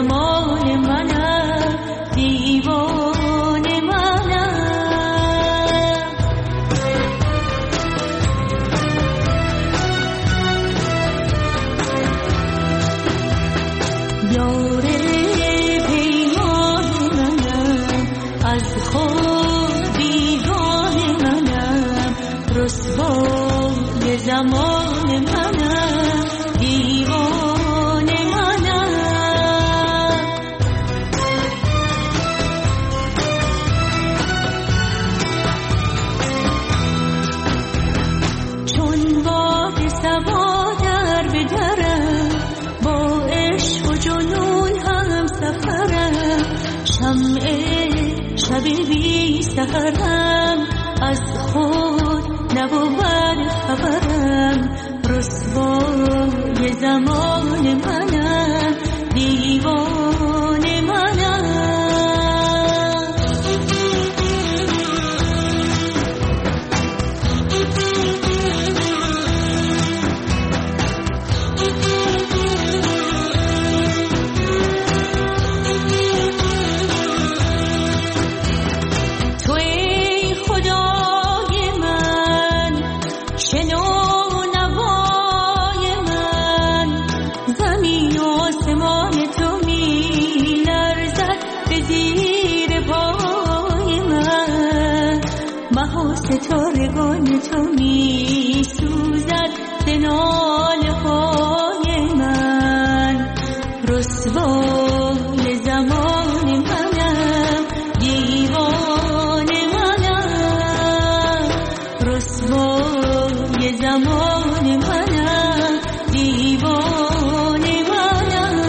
زمان منم، دیوانه منم. یار پیمان منم، از خود بیگانه منم، رسوای زمان منم، دیوانه منم. چون باد صبا در به درم، با عشق و جنون هم سفرم، شمع شب بی سحرم، از خود نبود خبرم، رسوای زمان منم، دیوانه منم. توی خدای من، شنو نوای من، زمین و آسمان تو می لرزد به زیر پای من، مه و ستارگان تو می سوزد به ناله های من، رسوای زمان منم، دیوانه منم، رسوای زمان منم، دیوانه منم.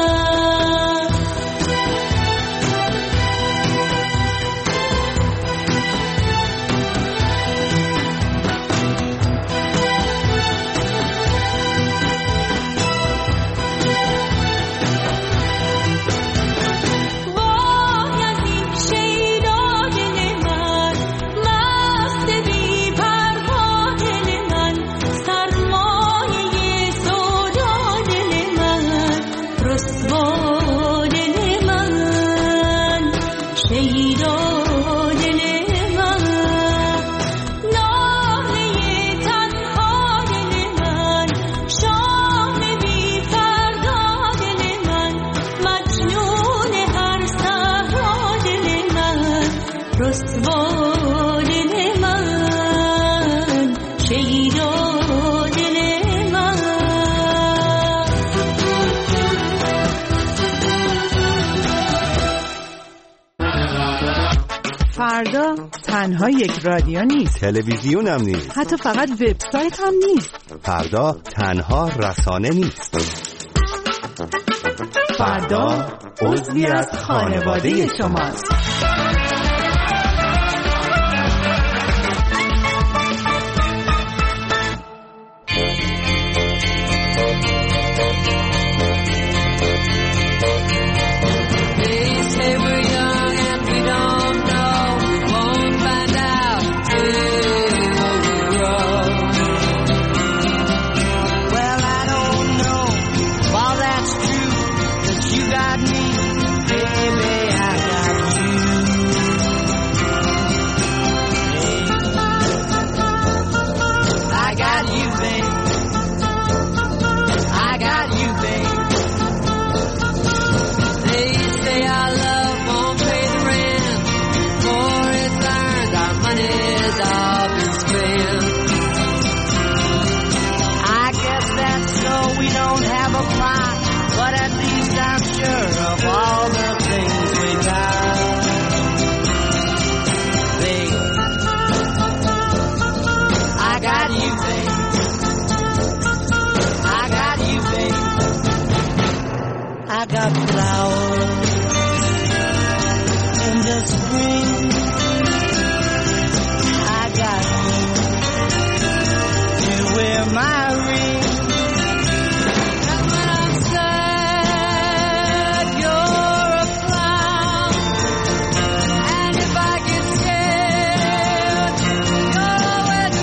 فردا تنها یک رادیو نیست، تلویزیون هم نیست، حتی فقط وبسایت هم نیست. فردا تنها رسانه نیست. فردا عضوی از خانواده شماست. I got flowers in the spring. I got you to wear my ring. And when I'm sad, you're a clown. And if I get scared, you're always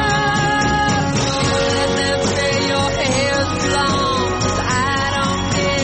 around. So let them say your hair's long. I don't care.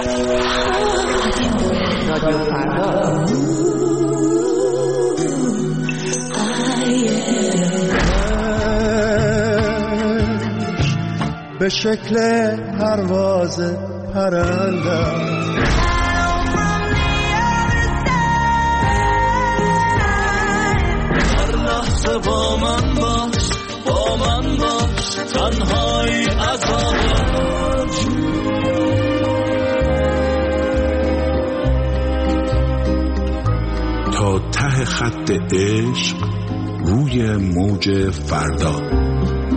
رادیو فردا. به شکل پرواز پرندم هر لحظه با من باش تنهایی عذابش تا ته خط عشق روی موج فردا.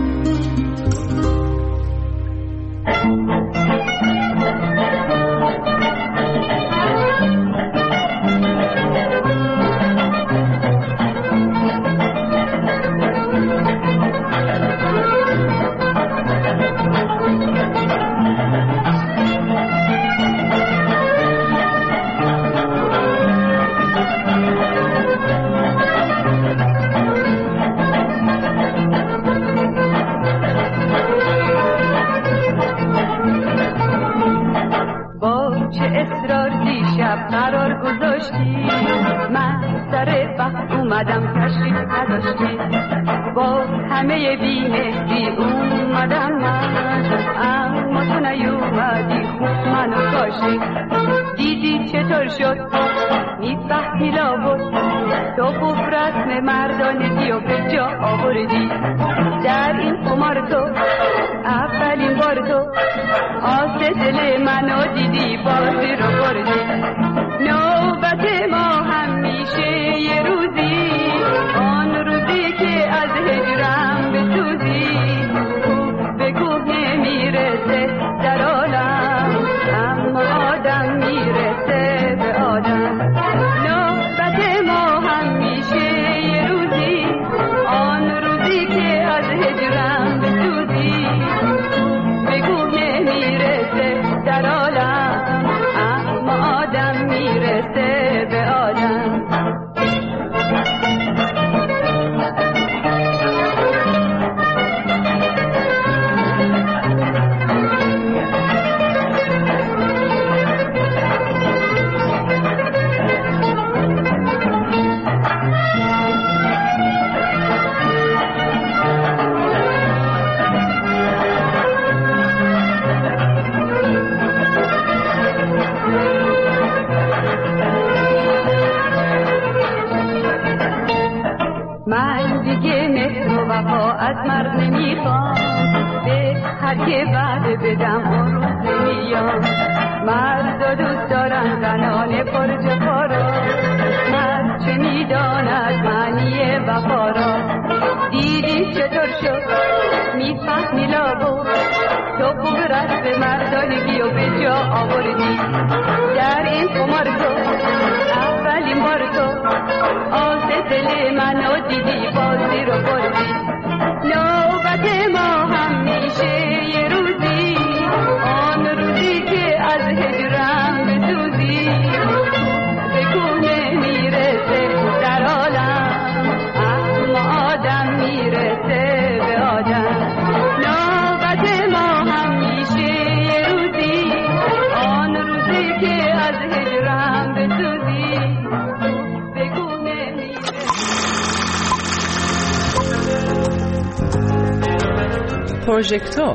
با همه بی‌مهری اومدم من، اما تو نیومدی خوب منو کاشتی. دیدی چطور شد میفهمی لابد تو خوب رسم مردانگی و به جا آوردی. در این قمار تو اولین بار تو آس دل منو دیدی، بازی رو بردی. نوبت ما همیشه یه روزی، آن روزی که از هجرم بسوزی. کوه به کوه نمیرسه در عالم، اما آدم میرسه به آدم. نوبت ما همیشه یه روزی، آن روزی که از هجرم بسوزی. کوه به کوه نمیرسه در عالم، اما آدم میرسه به آدم. من دیگه مهر و وفا از مرد نمیخوام، به هر که وعده بدم اون روز نمیام. مرد دوست دارن زنان پرجفا را، مرد چه میداند معنی وفا را. دیدی چطور شد میفهمی لابد تو خوب رسم مردانگی و به جا آوردی. در این قمار تو اولین بار تو آس دل منو دیدی، بازی رو بردی. نوبت ما همیشه یه روزی، آن روزی که از هجرم بسوزی. به کوه نمیرسه در عالم، اما آدم میرسه به آدم. نوبت ما همیشه یه روزی، آن روزی که از هجرم بسوزی. به کوه نمیرسه. پروژکتور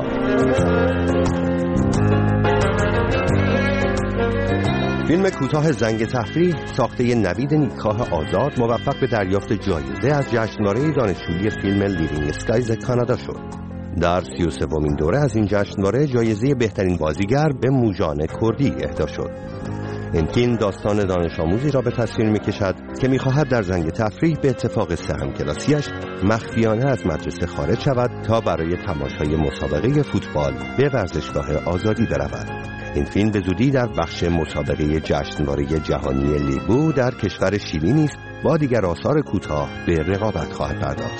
فیلم کوتاه زنگ تفریح ساخته نوید نیکخواه آزاد موفق به دریافت جایزه از جشنواره دانشجویی فیلم لیوینگ اسکایز کانادا شد. در 33مین دوره از این جشنواره جایزه بهترین بازیگر به موژان کردی اهدا شد. این فیلم داستان دانش آموزی را به تصویر می‌کشد که می‌خواهد در زنگ تفریح به اتفاق سه همکلاسیش مخفیانه از مدرسه خارج شود تا برای تماشای مسابقه فوتبال به ورزشگاه آزادی برود. این فیلم به زودی در بخش مسابقه جشنواره جهانی لیبو در کشور شیلی نیز با دیگر آثار کوتاه به رقابت خواهد پرداخت.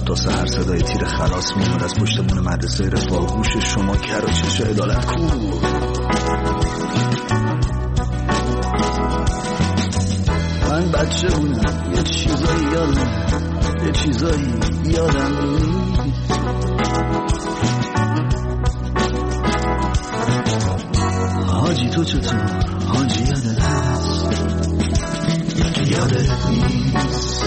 تا سحر صدای تیر خلاص میاد از پشتمون مدرسه رفاه. گوش شما کر و چش عدالت کو. من بچه بودم یه چیزایی یادم نیست. حاجی تو چطور؟ حاجی یادت هست؟ یادت نیست.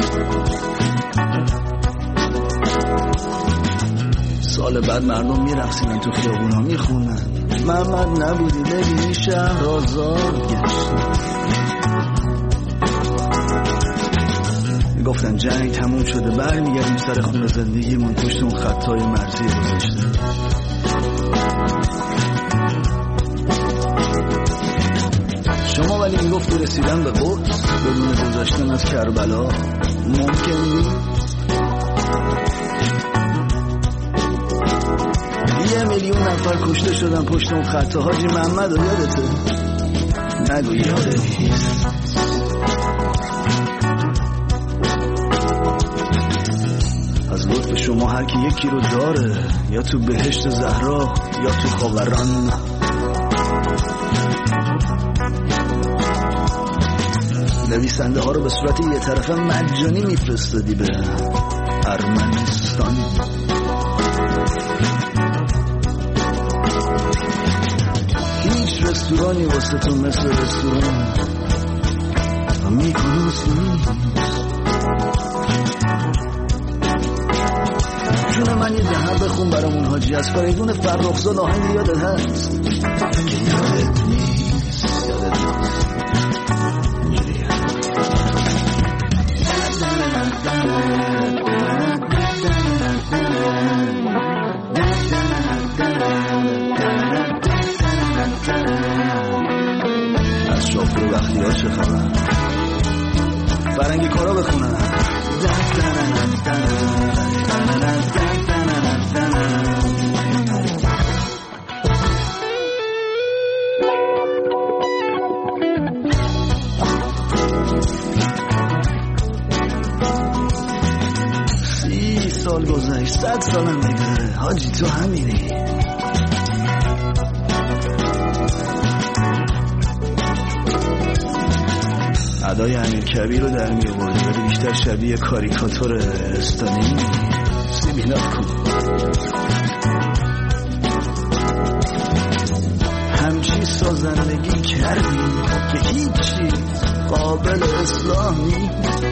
سال بعد مردم میرقصیدن تو خیابونا میخونن محمد نبودی ببینی شهر آزاد گشت. گفتن جنگ تموم شده برمیگردیم سر خونه زندگیمون پشت اون خطای مرزی گذاشته. شما ولی میگفت رسیدن به قدس بدون گذاشتن از کربلا ممکن نیست. 1,000,000 نفر کشته شدن پشت اون خط. حاجی محمد رو یادته؟ نگو یادت نیست. از لطف شما هر کی یکی رو داره، یا تو بهشت زهرا یا تو خاوران. نویسنده ها رو به صورت یه طرفه مجانی میفرستادی به ارمنستان. هیچ رستورانی واسه تو مثل رستوران میکنوس نیست. جون من یه دهن بخون برامون حاجی از فریدون فرخزاد آهنگ یادت هست؟ یادت نیست. یادت نیست. از شافی وقتی ها چه خبر؟ فرنگی کارا بخونن. سال گذشت 100 سالم بگذره حاجی تو همینی. ادای امیر کبیر رو در می آوردی ولی بیشتر شبیه کاریکاتور استانی. سیبیلات کن. همچی سازندگی کردی که هیچی قابل اصلاح نیست.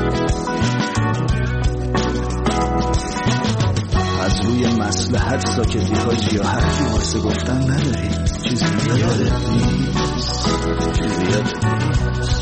از روی مصلحت ساکتی حاجی یا حرفی واسه گفتن نداری. چیزی یادت نیست. چیزی یادت نیست.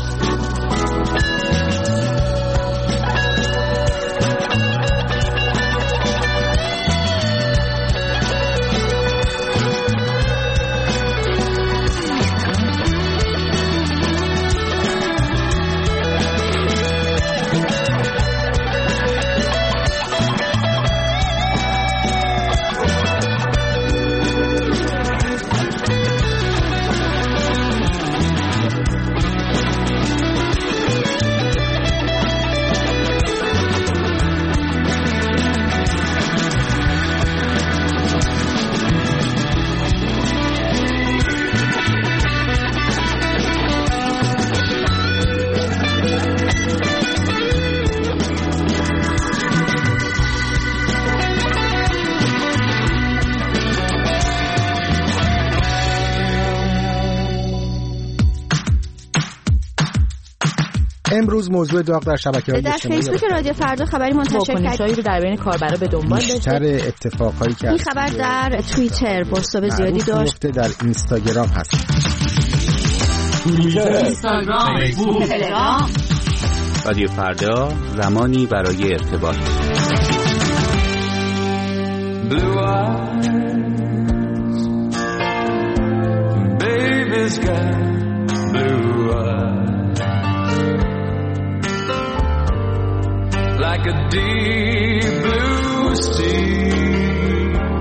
امروز موضوع داغ در شبکه‌های اجتماعی در فیسبوک رادیو فردا خبری منتشر کرد رو در بین کاربرا به دنبال داشت. بیشتر اتفاقایی که این خبر در توییتر بازتاب زیادی داشت. در اینستاگرام هست. اینستاگرام، فیسبوک، تلگرام. رادیو فردا زمانی برای ارتباط. Blue eyes, baby's got blue eyes, like a deep blue sea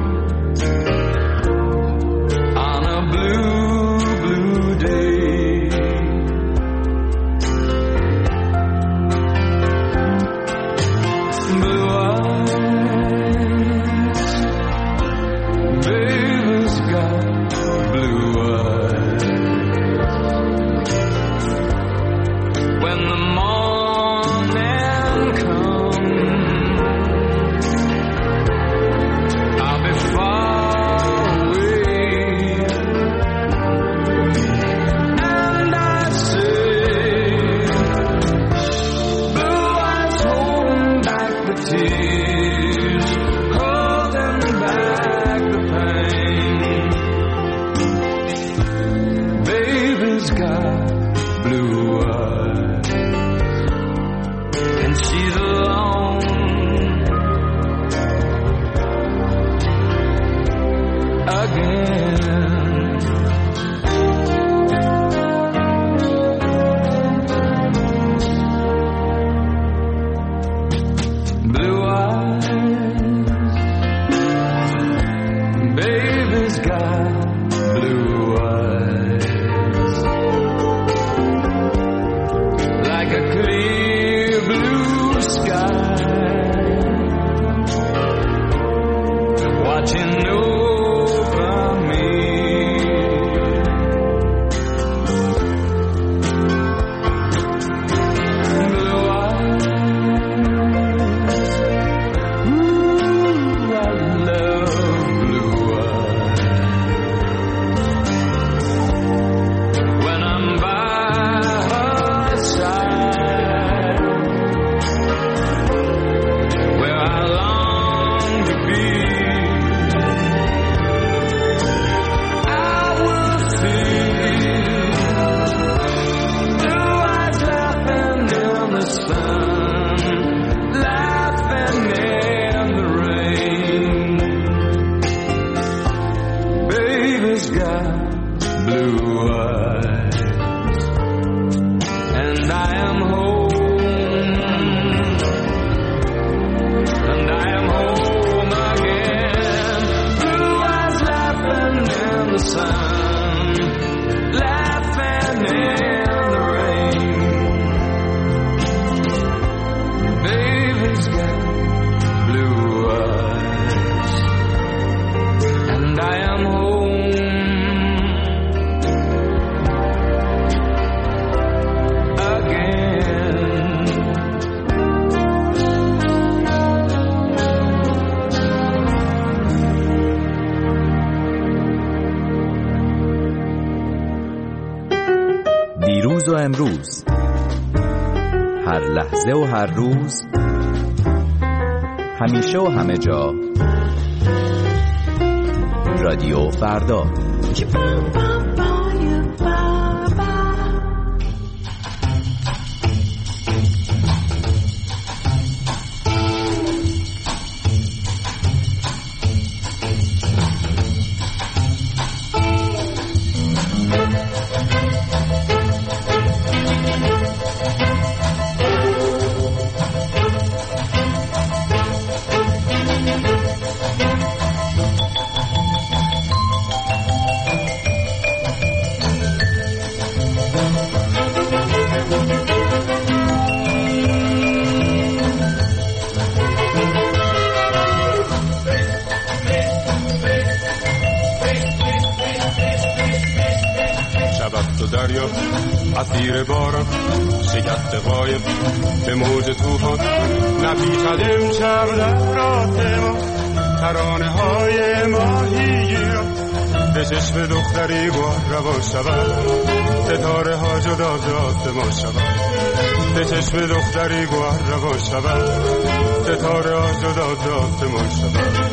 on a blue, blue day. Blue eyes, دیروز و امروز، هر لحظه و هر روز، همیشه و همه جا، رادیو فردا. اسیر باران شکست قایب به موج طوفان نپیچد امشب در راه ما ترانه های ماهیگیران به چشم دختری گوهر روان شود ستاره ها جدا ز آسمان شود به چشم دختری گوهر روان شود ستاره ها جدا ز آسمان شود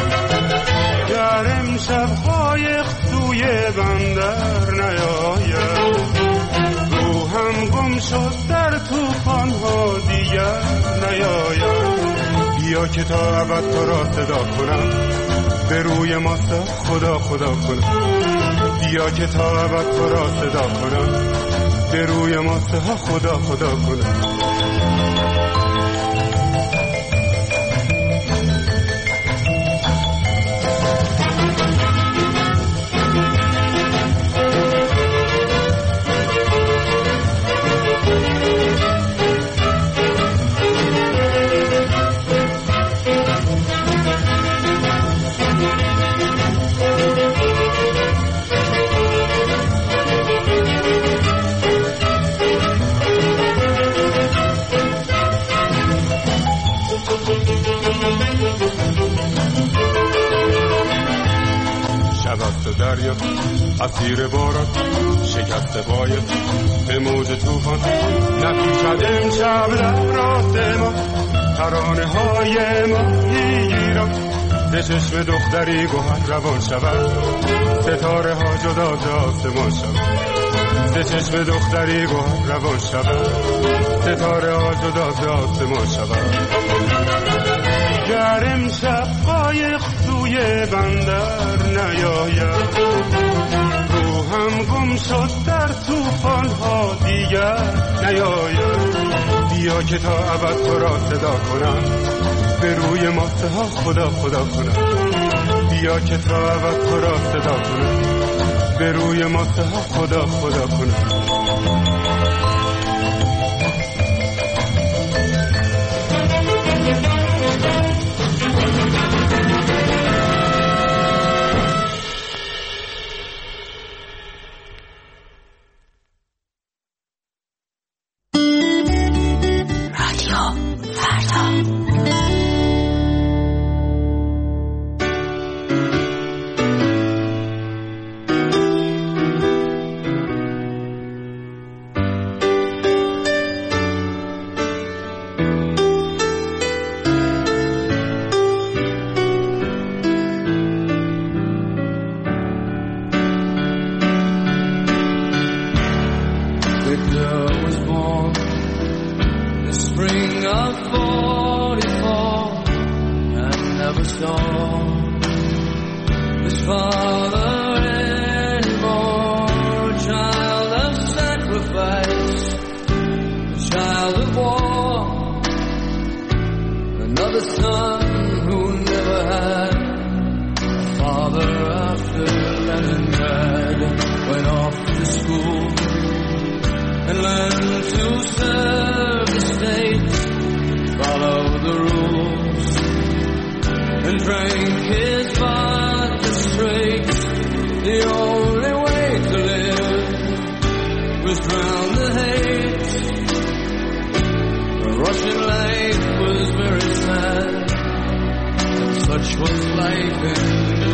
گر امشب قایق سوی بندر نیاید روحم گم شد در طوفان ها دیگر نیاید بیا که تا ابد تو را صدا کنم به روی ماستا خدا خدا کنم بیا که تا ابد تو را صدا کنم به روی ماستا خدا خدا کنم دریا اسیر باران شکست قایب به موج طوفان نپیچد امشب در راه ما ترانه های ماهیگیران به چشم دختری گوهر روان شود ستاره ها جدا ز آسمان شود به چشم دختری گوهر روان شود ستاره ها جدا ز آسمان شود گر امشب قایق سوی بندر نیاید روحم گم شد در طوفان ها دیگر نیاید بیا که تا ابد تو را صدا کنم به روی ماسه ها خدا خدا کنم بیا که تا ابد تو را صدا کنم به روی ماسه ها خدا خدا کنم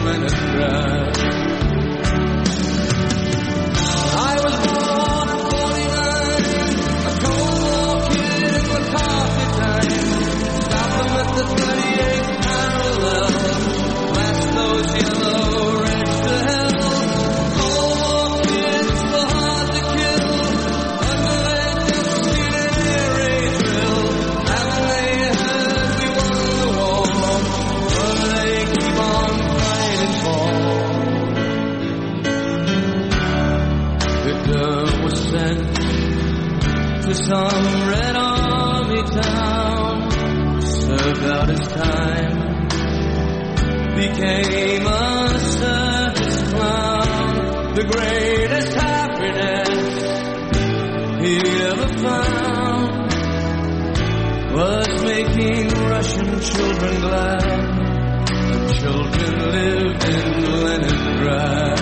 I was born to some red army town, served out his time, became a circus clown. The greatest happiness he ever found was making Russian children glad. The children lived in Leningrad.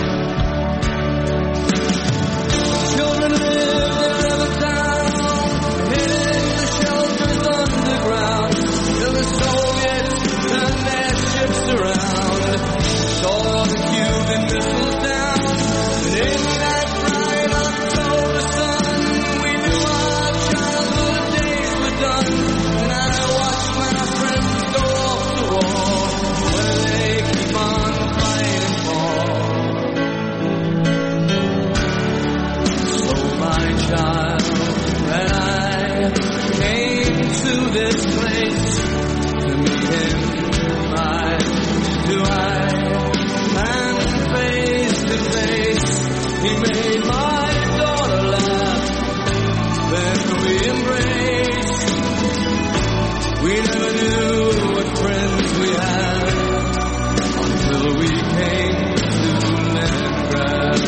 Children lived in Rivertown, hidden the shelters underground, till the Soviets turned their ships around, saw the Cuban missiles down, and in that bright October sun, we knew our childhood days were done. And I watched my friends go off to war, where they keep on fighting for. So my child, when I came to this place to meet him, eye to eye and face to face, he made my daughter laugh. Then we embraced. We never knew what friends we had until we came to Leningrad.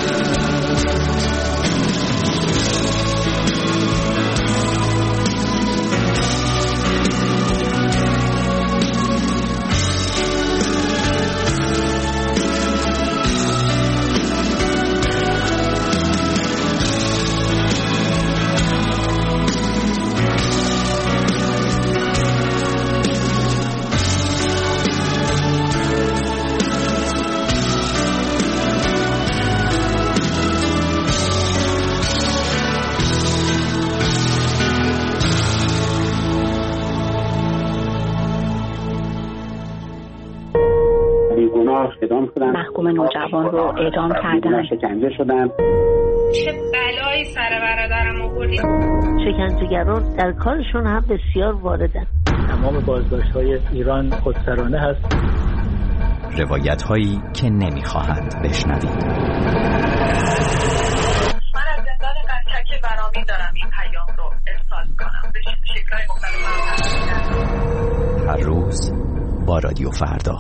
محکوم نوجوان رو اعدام کردن. شکنجه شدن. چه بلایی سر برادرم آوردید. شکنجهگران در کارشون هم بسیار واردن. تمام بازداشت‌های ایران خودسرانه هست. روایت هایی که نمیخواهند بشنوید. من از زندان قطک برامین دارم این پیام رو ارسال کنم به شکل‌های مختلف. هر روز با رادیو فردا.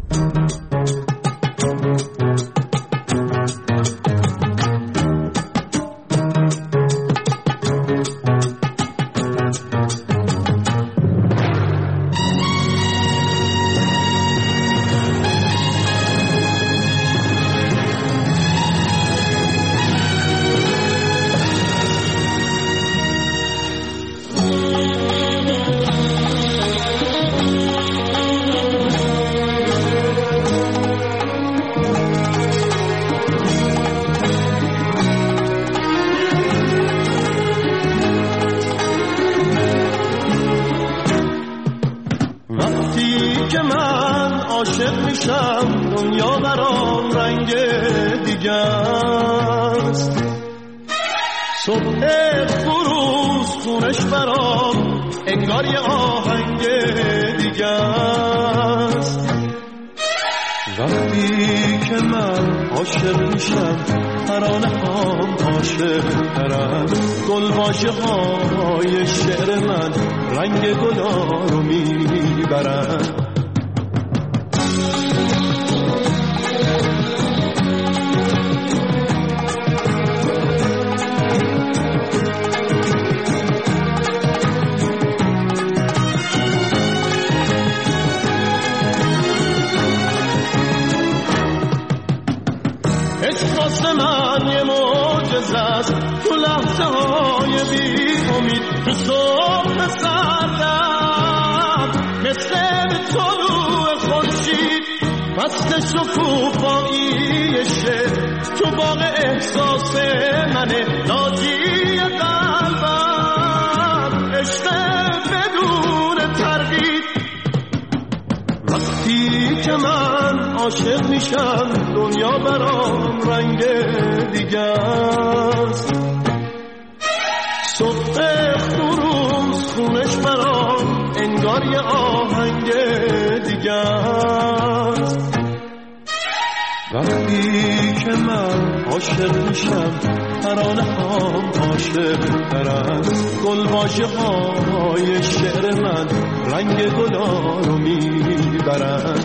های شعر من رنگ گلا رو میبرن. احساس من یه معجزه است تو لحظه های بی امید، تو صبح سردم مثل طلوع خورشید، فصل شکوفایی شعر تو باغ احساس منه، ناجی قلبم عشق بدون تردید. وقتی که من عاشق میشم دنیا برام رنگ دیگه است، صبح خروس خونش برام انگار یه آهنگ دیگه است. وقتی که من عاشق میشم ترانه هم عاشق ترن گل واژه های شعر من رنگ گلا رو میبرن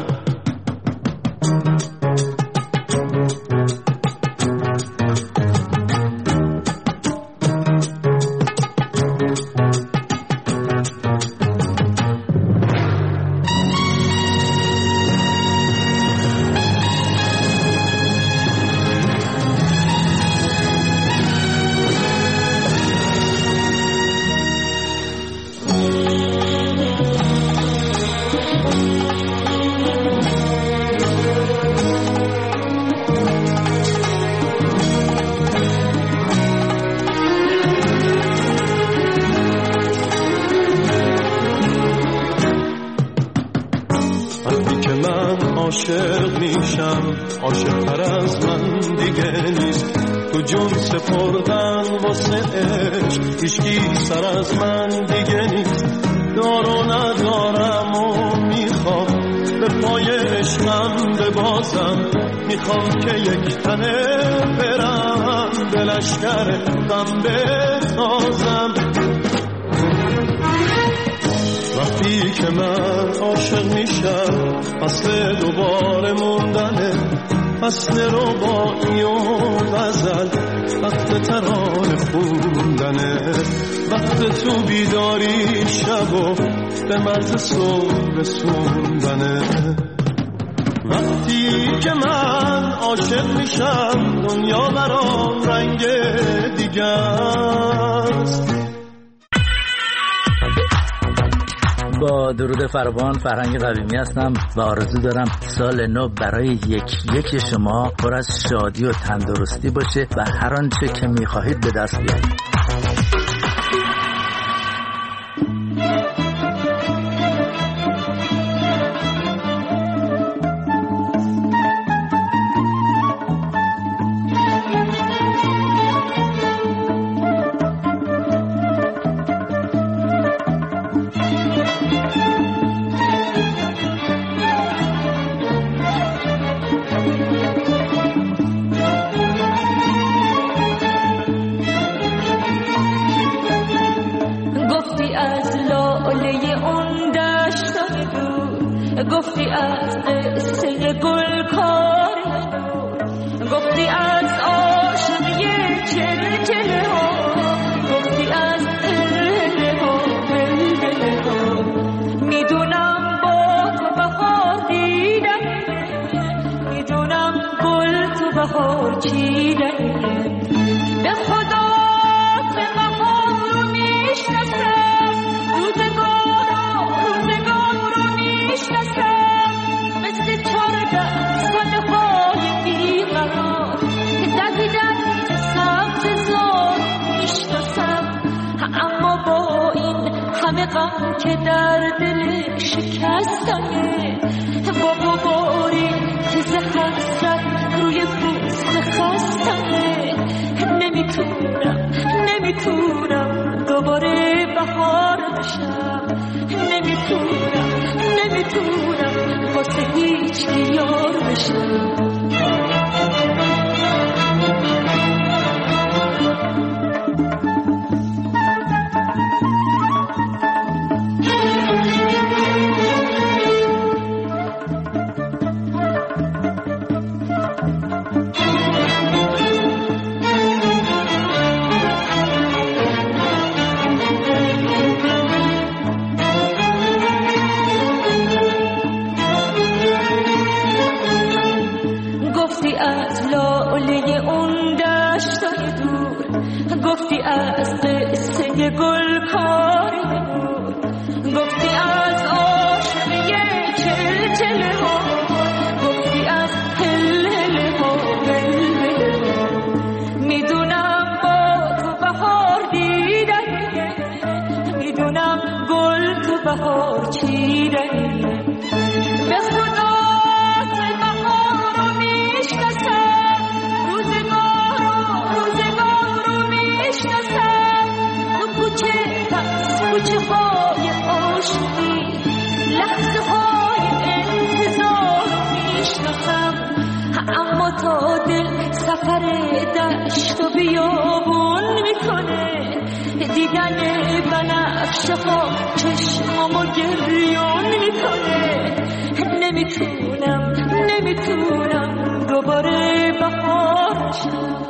عاشق میشم عاشق‌تر از من دیگه نیست تو جون سپردن واسه عشق هیچکی سر از من دیگه نیست دار و ندارم و میخوام به پای عشقم ببازم میخوام که یک تنه برم به لشکر غم بتازم وقتی که من عاشق میشم اصل دوباره موندنه اصل رباعی و غزل وقت ترانه خوندنه وقت تو بیداری شب و به مرز صبح رسوندنه وقتی که من عاشق میشم دنیا برام رنگ دیگه است. با درود فراوان فرهنگ قویمی هستم و آرزو دارم سال نو برای یک شما پر از شادی و تندرستی باشه و هر آنچه که می‌خواهید به دست بیارید. گفتی از قصه گل کاری گفتی از عاشقی چلچله ها گفتی از هله ها بلبله ها میدونم با تو بهار دیدم میدونم گل تو بهار چیدم به خدا به بهار رو میشناسم روزگار رو میشناسم مثل 14 سالهای بیقرار که دویدن که سبز زار میشناسم اما با این همه غم که در دل شکستمه با غباری که ز حسرت روی پوست خستمه نمیتونم دوباره بهار بشم نمیتونم واسه هیچ یار بشم گفتی از قصه گل کاری گفتی از عاشقی چلچله ها گفتی از هله ها بلبله ها میدونم با تو بهار دیدن میدونم گل تو بهار چیدن به خدا تو بهار رو میشناسم روزگار رو میشناسم کوچه های عاشقی لحظه های انتظار میشناسم اما تا دل سفر دشت و بیابون میکنه، دیدن بنفشه ها چشمامو گریون میکنه. نمیتونم دوباره بهار شم،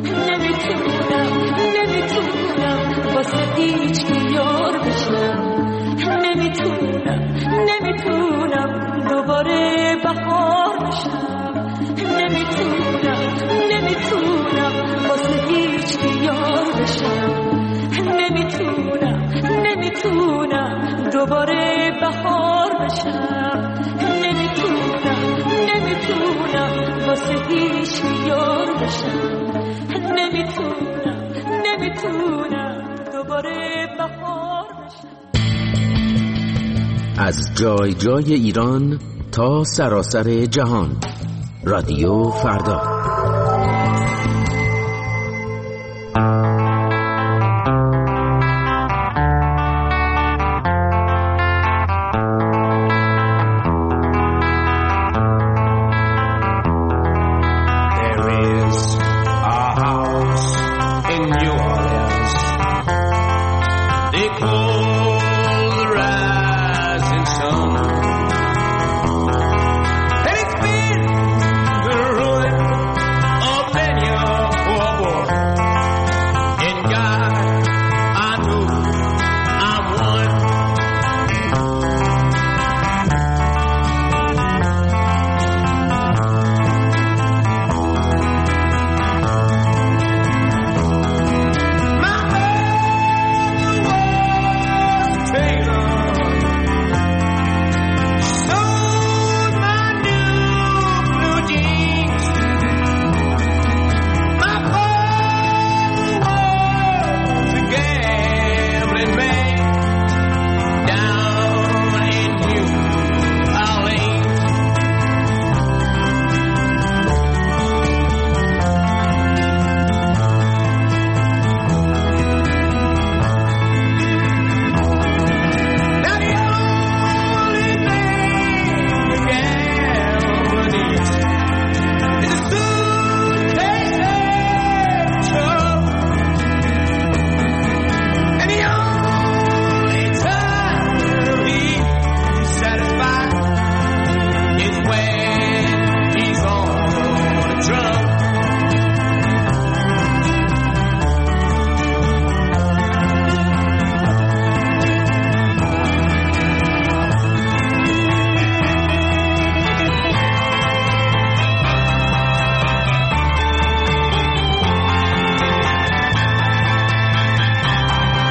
نمیتونم واسه هیچ کی یار بشم. نمیتونم دوباره بهار بشم. نمیتونم واسه هیچ کی یار بشم. نمیتونم دوباره بهار بشم. نمیتونم واسه هیچ کی یار بشم. نمیتونم دوباره بهار بشم. از جای جای ایران تا سراسر جهان، رادیو فردا.